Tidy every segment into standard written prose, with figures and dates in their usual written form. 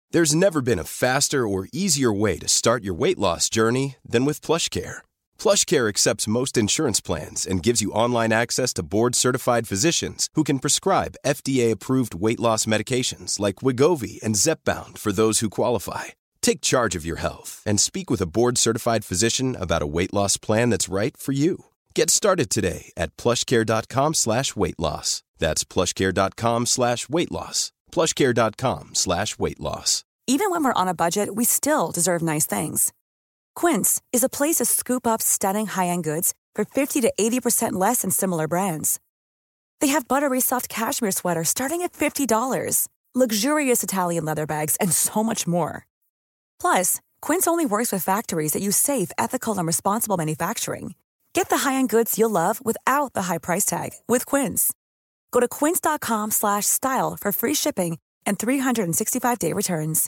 There's never been a faster or easier way to start your weight loss journey than with PlushCare. PlushCare accepts most insurance plans and gives you online access to board-certified physicians who can prescribe FDA-approved weight loss medications like Wegovy and Zepbound for those who qualify. Take charge of your health and speak with a board-certified physician about a weight loss plan that's right for you. Get started today at plushcare.com/weightloss. That's plushcare.com/weightloss. plushcare.com/weightloss. Even when we're on a budget, we still deserve nice things. Quince is a place to scoop up stunning high-end goods for 50 to 80% less than similar brands. They have buttery soft cashmere sweaters starting at $50, luxurious Italian leather bags, and so much more. Plus, Quince only works with factories that use safe, ethical, and responsible manufacturing. Get the high-end goods you'll love without the high price tag with Quince. Go to quince.com/style for free shipping and 365-day returns.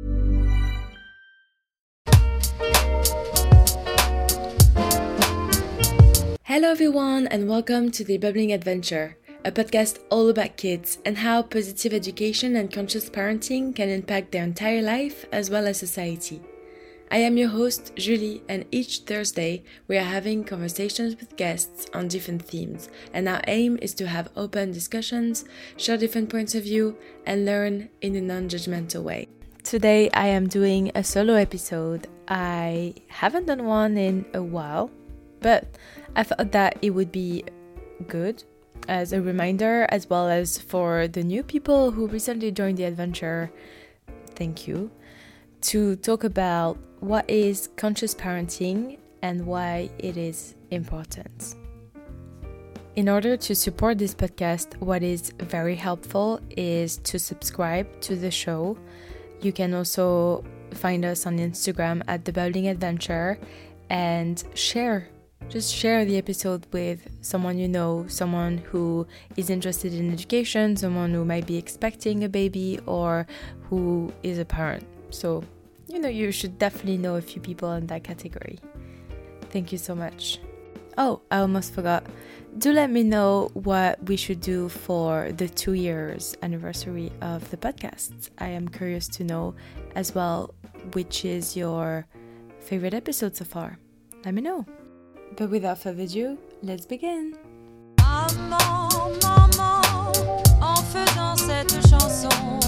Hello everyone and welcome to The Bubbling Adventure, a podcast all about kids and how positive education and conscious parenting can impact their entire life as well as society. I am your host, Julie, and each Thursday we are having conversations with guests on different themes, and our aim is to have open discussions, share different points of view, and learn in a non-judgmental way. Today I am doing a solo episode. I haven't done one in a while, but I thought that it would be good as a reminder, as well as for the new people who recently joined the adventure, thank you, to talk about what is conscious parenting and why it is important. In order to support this podcast, what is very helpful is to subscribe to the show. You can also find us on Instagram at The Bubbling Adventure and just share the episode with someone you know, someone who is interested in education, someone who might be expecting a baby, or who is a parent. So, you should definitely know a few people in that category. Thank you so much. Oh, I almost forgot. Do let me know what we should do for the 2 years anniversary of the podcast. I am curious to know as well which is your favorite episode so far. Let me know. But without further ado, let's begin. Maman, maman, en faisant cette chanson.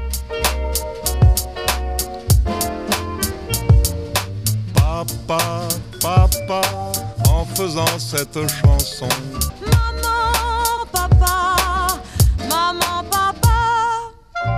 Papa, papa, en faisant cette chanson. Maman, papa, maman, papa.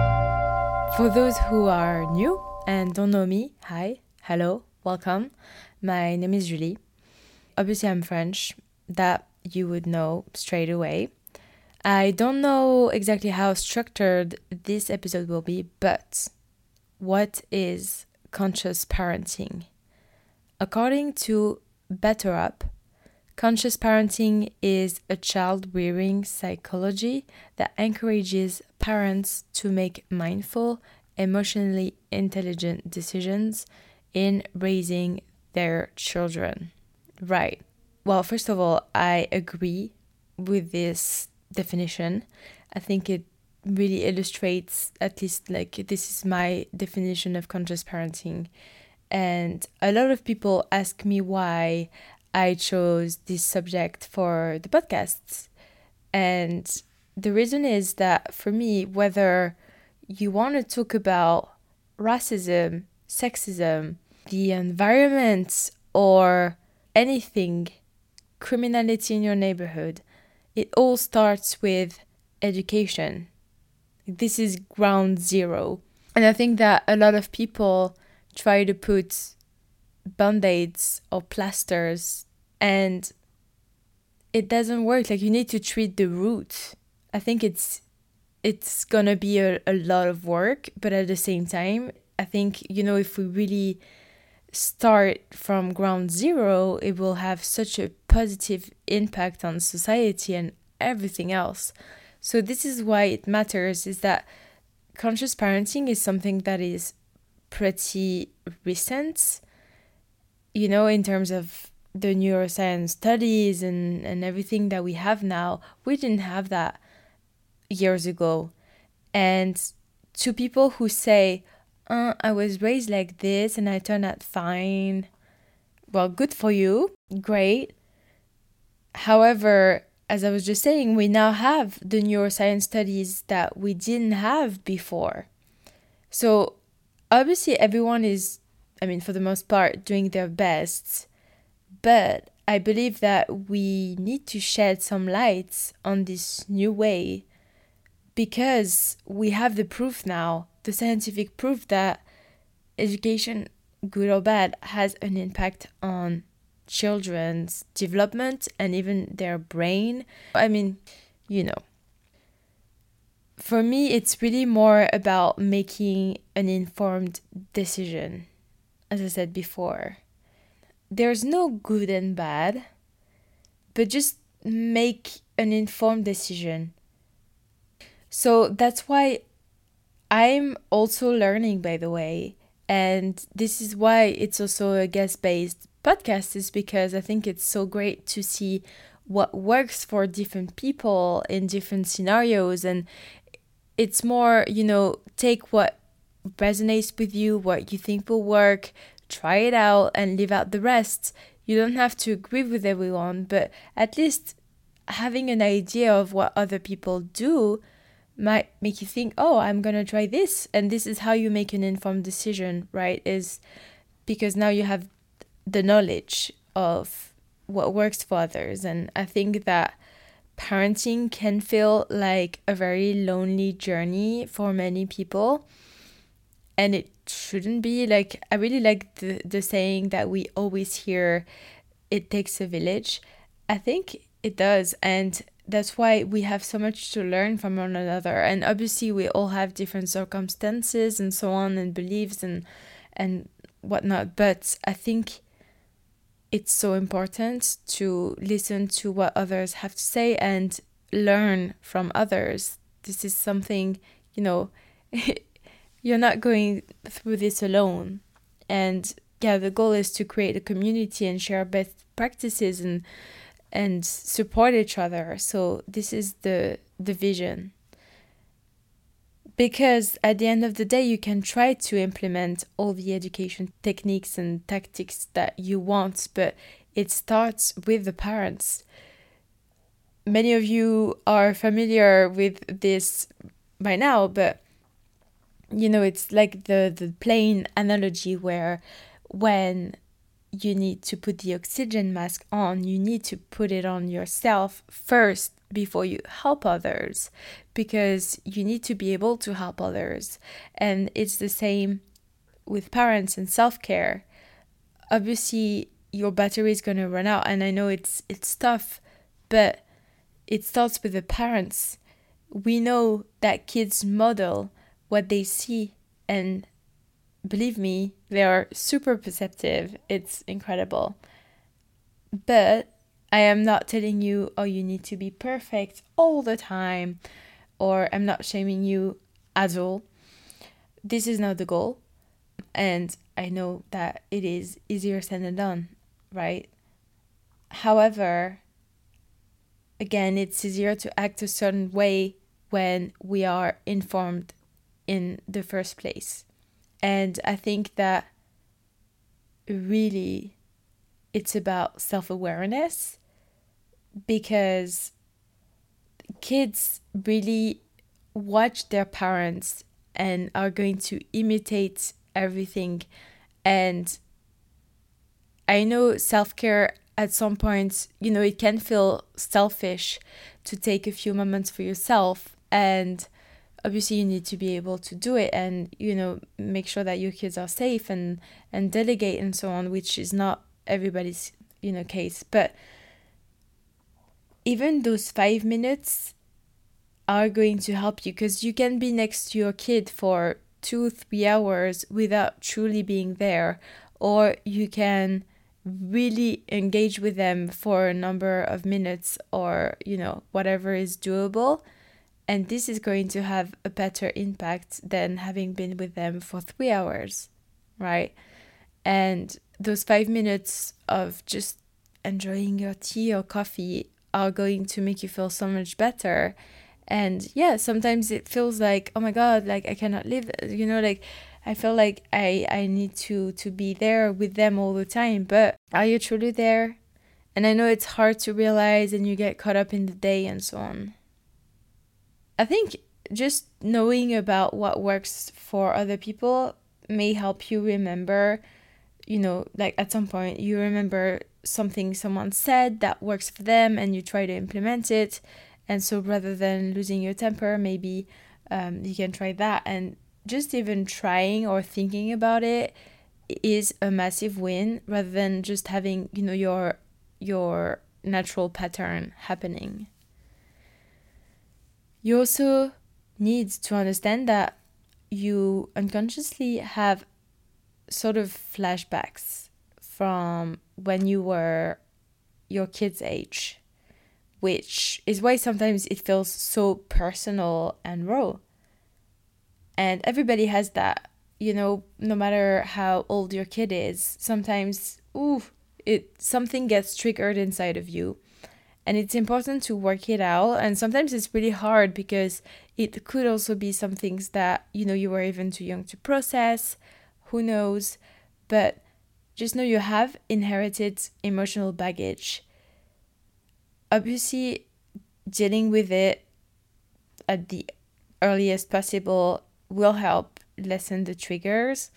For those who are new and don't know me, hi, hello, welcome. My name is Julie. Obviously, I'm French. That you would know straight away. I don't know exactly how structured this episode will be, but what is conscious parenting? According to BetterUp, conscious parenting is a child-rearing psychology that encourages parents to make mindful, emotionally intelligent decisions in raising their children. Right. Well, first of all, I agree with this definition. I think it really illustrates, at least this is my definition of conscious parenting. And a lot of people ask me why I chose this subject for the podcasts. And the reason is that for me, whether you want to talk about racism, sexism, the environment, or anything, criminality in your neighborhood, it all starts with education. This is ground zero. And I think that a lot of people try to put band-aids or plasters, and it doesn't work. You need to treat the root. I think it's gonna be a lot of work, but at the same time, I think, if we really start from ground zero, it will have such a positive impact on society and everything else. So this is why it matters, is that conscious parenting is something that is pretty recent, in terms of the neuroscience studies and everything that we have now. We didn't have that years ago. And to people who say, I was raised like this and I turned out fine. Well, good for you. Great. However, as I was just saying, we now have the neuroscience studies that we didn't have before. So obviously everyone is, for the most part, doing their best. But I believe that we need to shed some lights on this new way because we have the proof now, the scientific proof that education, good or bad, has an impact on children's development and even their brain. For me, it's really more about making an informed decision, as I said before. There's no good and bad, but just make an informed decision. So that's why I'm also learning, by the way, and this is why it's also a guest-based podcast, is because I think it's so great to see what works for different people in different scenarios. And it's more, take what resonates with you, what you think will work, try it out and leave out the rest. You don't have to agree with everyone, but at least having an idea of what other people do might make you think, oh, I'm going to try this. And this is how you make an informed decision, right? Is because now you have the knowledge of what works for others. And I think that parenting can feel like a very lonely journey for many people. And it shouldn't be. Like, I really like the saying that we always hear, it takes a village. I think it does. And that's why we have so much to learn from one another. And obviously we all have different circumstances and so on, and beliefs and whatnot. But I think it's so important to listen to what others have to say and learn from others. This is something, you're not going through this alone. And yeah, the goal is to create a community and share best practices and support each other. So this is the vision. Because at the end of the day, you can try to implement all the education techniques and tactics that you want, but it starts with the parents. Many of you are familiar with this by now, but it's like the plane analogy where when you need to put the oxygen mask on, you need to put it on yourself first before you help others, because you need to be able to help others. And it's the same with parents and self-care. Obviously, your battery is going to run out, and I know it's tough, but it starts with the parents. We know that kids model what they see, and believe me, they are super perceptive. It's incredible. But I am not telling you, oh, you need to be perfect all the time, or I'm not shaming you at all. This is not the goal. And I know that it is easier said than done, right? However, again, it's easier to act a certain way when we are informed in the first place. And I think that really it's about self-awareness, because kids really watch their parents and are going to imitate everything. And I know self-care at some point, it can feel selfish to take a few moments for yourself, and obviously you need to be able to do it and, make sure that your kids are safe and delegate and so on, which is not everybody's, case. But even those 5 minutes are going to help you, because you can be next to your kid for 2-3 hours without truly being there, or you can really engage with them for a number of minutes, or, whatever is doable. And this is going to have a better impact than having been with them for 3 hours, right? And those 5 minutes of just enjoying your tea or coffee are going to make you feel so much better. And yeah, sometimes it feels like, oh my God, like I cannot live, I feel like I need to be there with them all the time. But are you truly there? And I know it's hard to realize and you get caught up in the day and so on. I think just knowing about what works for other people may help you remember, like at some point you remember something someone said that works for them and you try to implement it. And so rather than losing your temper, maybe you can try that. And just even trying or thinking about it is a massive win rather than just having, your natural pattern happening. You also need to understand that you unconsciously have sort of flashbacks from when you were your kid's age, which is why sometimes it feels so personal and raw. And everybody has that, no matter how old your kid is, sometimes, something gets triggered inside of you. And it's important to work it out. And sometimes it's really hard because it could also be some things that, you were even too young to process. Who knows? But just know you have inherited emotional baggage. Obviously, dealing with it at the earliest possible will help lessen the triggers.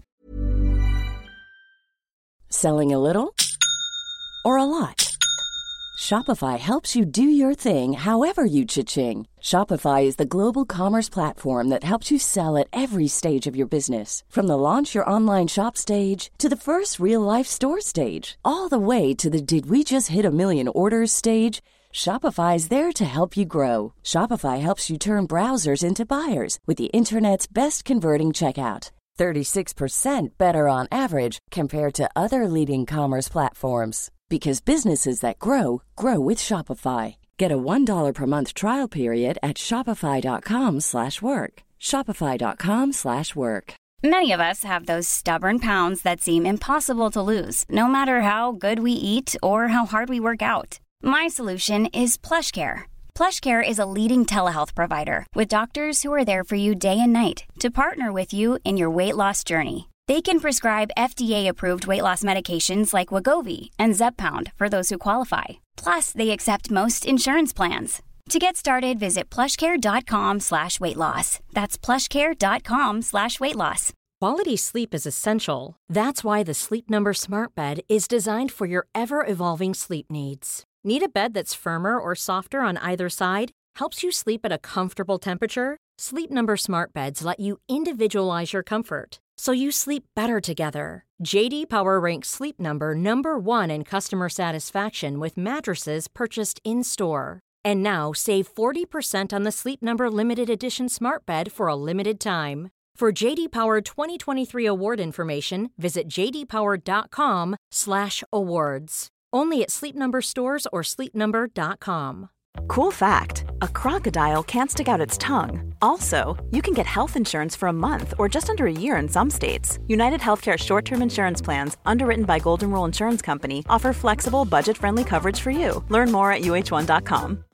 Selling a little or a lot? Shopify helps you do your thing however you cha-ching. Shopify is the global commerce platform that helps you sell at every stage of your business. From the launch your online shop stage to the first real-life store stage, all the way to the did we just hit a million orders stage. Shopify is there to help you grow. Shopify helps you turn browsers into buyers with the internet's best converting checkout. 36% better on average compared to other leading commerce platforms. Because businesses that grow, grow with Shopify. Get a $1 per month trial period at shopify.com/work. Shopify.com/work. Many of us have those stubborn pounds that seem impossible to lose, no matter how good we eat or how hard we work out. My solution is PlushCare. PlushCare is a leading telehealth provider with doctors who are there for you day and night to partner with you in your weight loss journey. They can prescribe FDA-approved weight loss medications like Wegovy and Zepbound for those who qualify. Plus, they accept most insurance plans. To get started, visit plushcare.com/weightloss. That's plushcare.com/weightloss. Quality sleep is essential. That's why the Sleep Number Smart Bed is designed for your ever-evolving sleep needs. Need a bed that's firmer or softer on either side? Helps you sleep at a comfortable temperature? Sleep Number Smart Beds let you individualize your comfort, so you sleep better together. J.D. Power ranks Sleep Number number 1 in customer satisfaction with mattresses purchased in-store. And now, save 40% on the Sleep Number Limited Edition Smart Bed for a limited time. For J.D. Power 2023 award information, visit jdpower.com/awards. Only at Sleep Number stores or sleepnumber.com. Cool fact, a crocodile can't stick out its tongue. Also, you can get health insurance for a month or just under a year in some states. United Healthcare short-term insurance plans, underwritten by Golden Rule Insurance Company, offer flexible, budget-friendly coverage for you. Learn more at uh1.com.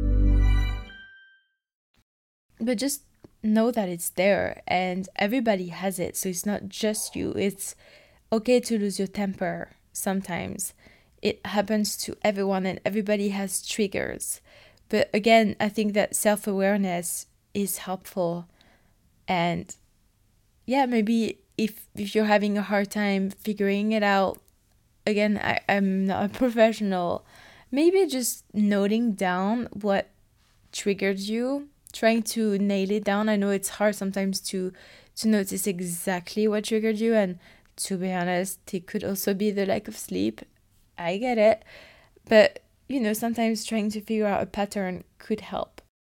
But just know that it's there and everybody has it. So it's not just you. It's okay to lose your temper sometimes. It happens to everyone and everybody has triggers. But again, I think that self-awareness is helpful. And yeah, maybe if you're having a hard time figuring it out, again, I'm not a professional, maybe just noting down what triggered you, trying to nail it down. I know it's hard sometimes to notice exactly what triggered you. And to be honest, it could also be the lack of sleep. I get it. But, sometimes trying to figure out a pattern could help.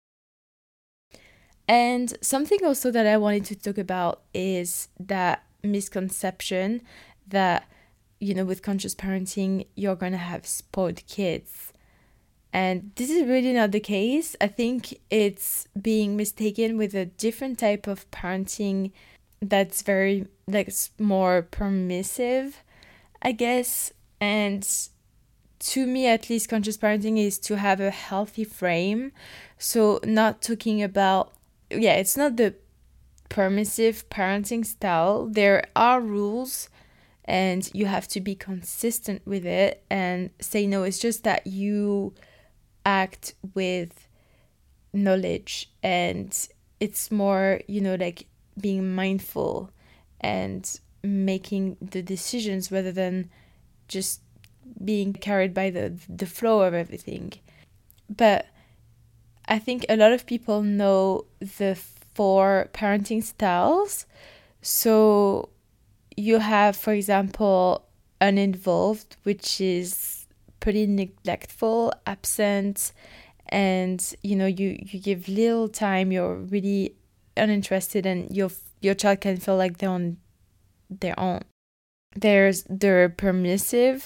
And something also that I wanted to talk about is that misconception that, with conscious parenting, you're going to have spoiled kids. And this is really not the case. I think it's being mistaken with a different type of parenting that's very, more permissive, I guess. And to me, at least, conscious parenting is to have a healthy frame. So not talking about, it's not the permissive parenting style. There are rules and you have to be consistent with it and say no. It's just that you act with knowledge, and it's more, like being mindful and making the decisions rather than just being carried by the flow of everything. But I think a lot of people know the 4 parenting styles. So you have, for example, uninvolved, which is pretty neglectful, absent, and you give little time, you're really uninterested, and your child can feel like they're on their own. There's the permissive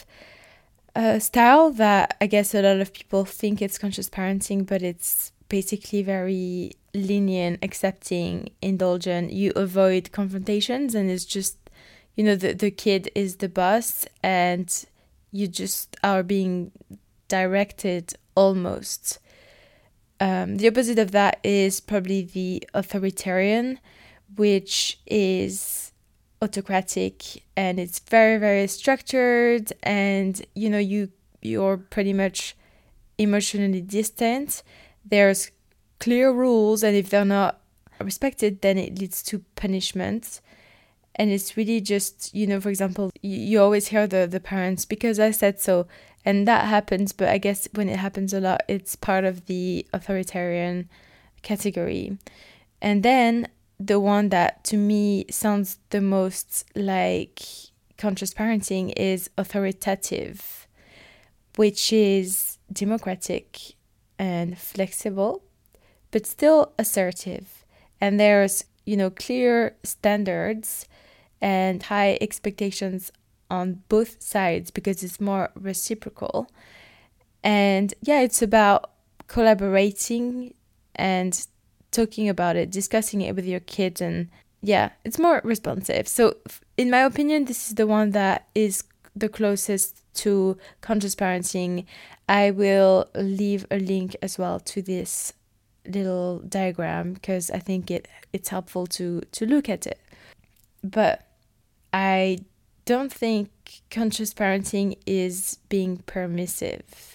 style that I guess a lot of people think it's conscious parenting, but it's basically very lenient, accepting, indulgent. You avoid confrontations, and it's just, the kid is the boss, and you just are being directed almost. The opposite of that is probably the authoritarian, which is autocratic, and it's very, very structured, and you're pretty much emotionally distant. There's clear rules, and if they're not respected, then it leads to punishment. And it's really just, for example, you always hear the parents, because I said so, and that happens, but I guess when it happens a lot, it's part of the authoritarian category. And then the one that to me sounds the most like conscious parenting is authoritative, which is democratic and flexible, but still assertive. And there's, clear standards and high expectations on both sides because it's more reciprocal. And yeah, it's about collaborating and talking about it, discussing it with your kids, and yeah, it's more responsive. So in my opinion, this is the one that is the closest to conscious parenting. I will leave a link as well to this little diagram because I think it's helpful to look at it. But I don't think conscious parenting is being permissive,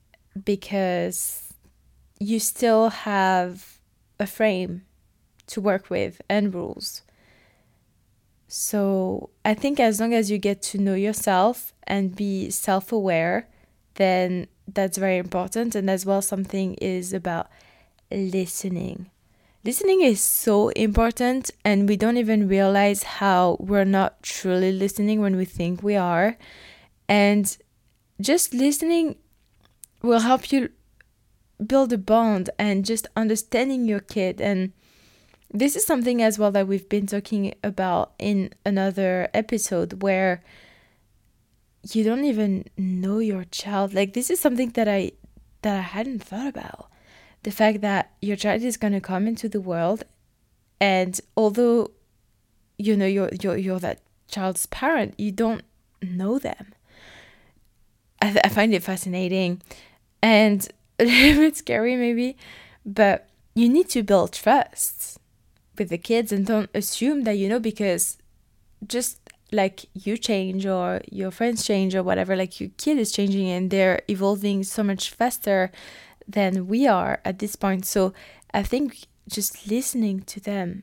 because you still have a frame to work with and rules. So I think as long as you get to know yourself and be self-aware, then that's very important. And as well, something is about listening. Listening is so important, and we don't even realize how we're not truly listening when we think we are. And just listening will help you build a bond and just understanding your kid. And this is something as well that we've been talking about in another episode, where you don't even know your child. Like, this is something that I hadn't thought about. The fact that your child is going to come into the world, and although you're that child's parent, you don't know them. I find it fascinating and a little bit scary maybe, but you need to build trust with the kids, and don't assume that because just like you change or your friends change or whatever, like your kid is changing and they're evolving so much faster than we are at this point. So I think just listening to them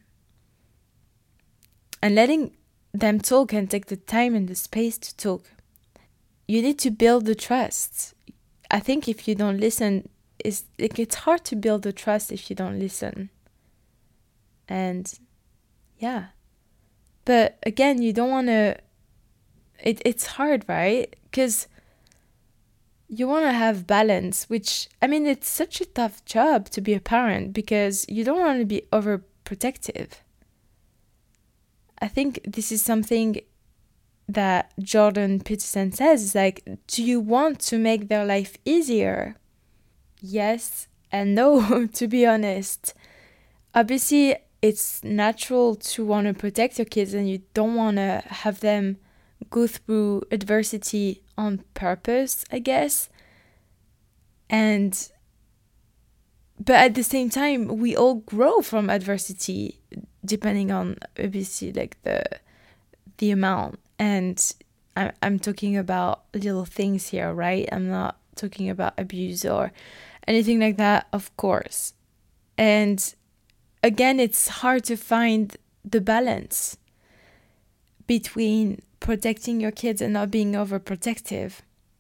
and letting them talk and take the time and the space to talk. You need to build the trust. I think if you don't listen, it's hard to build the trust if you don't listen. And yeah. But again, you don't want to... It's hard, right? Because you want to have balance, which, it's such a tough job to be a parent because you don't want to be overprotective. I think this is something that Jordan Peterson says, is like, do you want to make their life easier? Yes and no, to be honest. Obviously, it's natural to want to protect your kids, and you don't want to have them go through adversity on purpose, I guess. But at the same time, we all grow from adversity. depending on obviously like the amount. And I'm talking about little things here, right? I'm not talking about abuse or anything like that, of course. And again, it's hard to find the balance between protecting your kids and not being overprotective.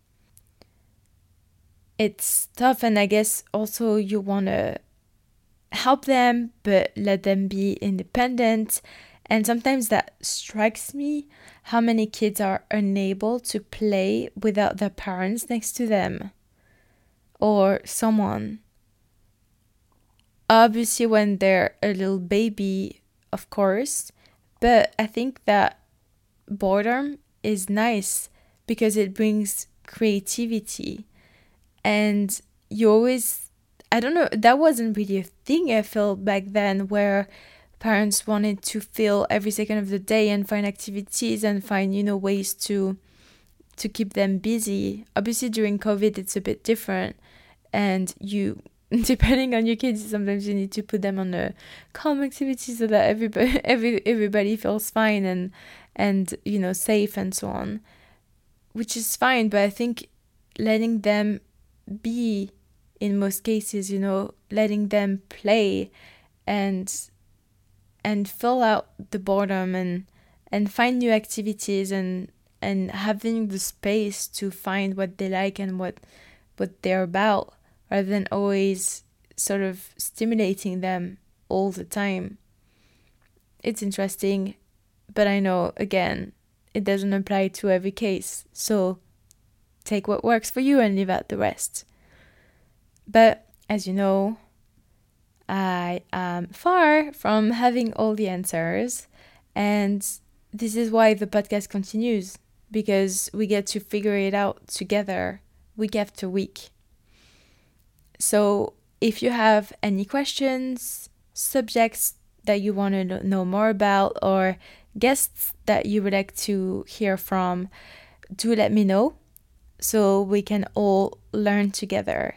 It's tough, and I guess also you want to help them, but let them be independent. And sometimes that strikes me, how many kids are unable to play without their parents next to them or someone. Obviously, when they're a little baby, of course, but I think that boredom is nice because it brings creativity. And you always, I don't know, that wasn't really a thing I felt back then, where parents wanted to fill every second of the day and find activities and find, ways to keep them busy. Obviously, during COVID, it's a bit different. And depending on your kids, sometimes you need to put them on a calm activity so that everybody feels fine and safe and so on, which is fine. But I think letting them be, in most cases, letting them play and fill out the boredom and find new activities and having the space to find what they like and what they're about, rather than always sort of stimulating them all the time. It's interesting, but I know, again, it doesn't apply to every case. So take what works for you and leave out the rest. But as you know, I am far from having all the answers. And this is why the podcast continues, because we get to figure it out together week after week. So if you have any questions, subjects that you want to know more about, or guests that you would like to hear from, do let me know so we can all learn together.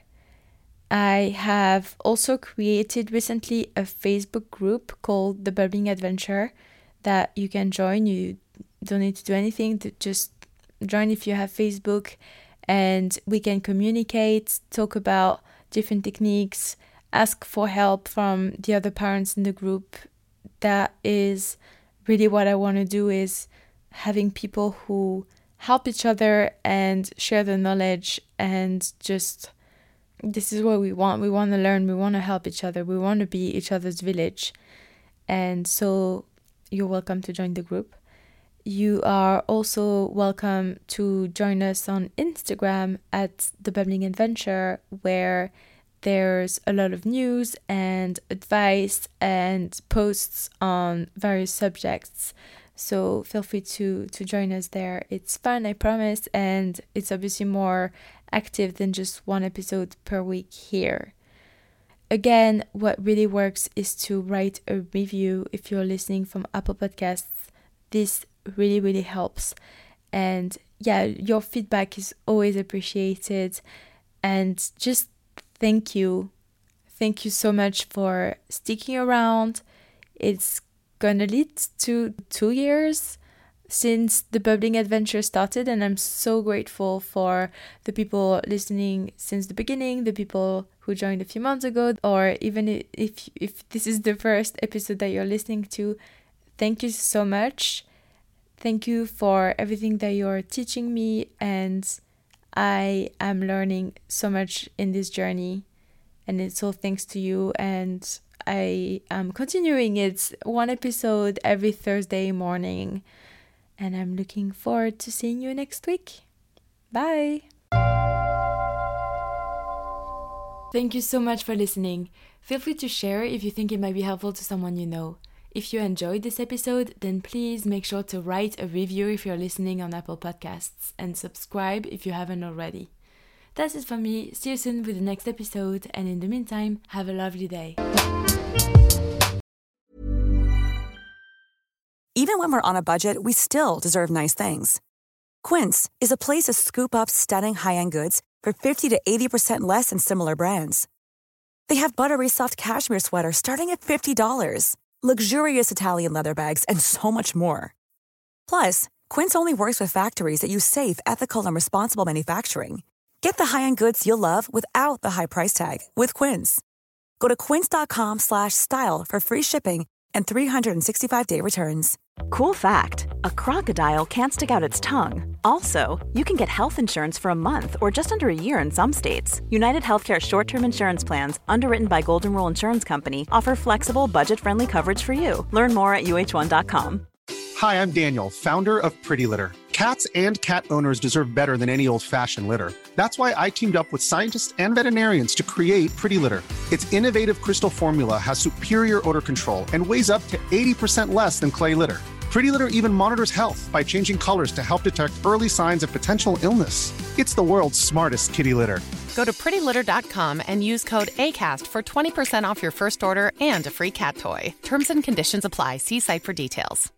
I have also created recently a Facebook group called The Bubbling Adventure that you can join. You don't need to do anything, to just join if you have Facebook, and we can communicate, talk about different techniques, ask for help from the other parents in the group. That is really what I want to do, is having people who help each other and share the knowledge, and just, this is what we want. We want to learn, we want to help each other, we want to be each other's village. And so you're welcome to join the group. You are also welcome to join us on Instagram at The Bubbling Adventure, where there's a lot of news and advice and posts on various subjects. So feel free to join us there. It's fun, I promise, and it's obviously more active than just one episode per week here. Again, what really works is to write a review if you're listening from Apple Podcasts. This really, really helps. And yeah, your feedback is always appreciated. And just thank you. Thank you so much for sticking around. It's gonna lead to 2 years since the Bubbling Adventure started, and I'm so grateful for the people listening since the beginning, the people who joined a few months ago, or even if this is the first episode that you're listening to. Thank you so much. Thank you for everything that you're teaching me, and I am learning so much in this journey, and it's all thanks to you. And I am continuing. It's one episode every Thursday morning, and I'm looking forward to seeing you next week. Bye! Thank you so much for listening. Feel free to share if you think it might be helpful to someone you know. If you enjoyed this episode, then please make sure to write a review if you're listening on Apple Podcasts, and subscribe if you haven't already. That's it for me. See you soon with the next episode, and in the meantime, have a lovely day. Even when we're on a budget, we still deserve nice things. Quince is a place to scoop up stunning high-end goods for 50 to 80% less than similar brands. They have buttery soft cashmere sweaters starting at $50, luxurious Italian leather bags, and so much more. Plus, Quince only works with factories that use safe, ethical, and responsible manufacturing. Get the high-end goods you'll love without the high price tag with Quince. Go to quince.com/style for free shipping and 365-day returns. Cool fact, a crocodile can't stick out its tongue. Also, you can get health insurance for a month or just under a year in some states. United Healthcare short-term insurance plans, underwritten by Golden Rule Insurance Company, offer flexible, budget-friendly coverage for you. Learn more at uh1.com. Hi, I'm Daniel, founder of Pretty Litter. Cats and cat owners deserve better than any old-fashioned litter. That's why I teamed up with scientists and veterinarians to create Pretty Litter. Its innovative crystal formula has superior odor control and weighs up to 80% less than clay litter. Pretty Litter even monitors health by changing colors to help detect early signs of potential illness. It's the world's smartest kitty litter. Go to prettylitter.com and use code ACAST for 20% off your first order and a free cat toy. Terms and conditions apply. See site for details.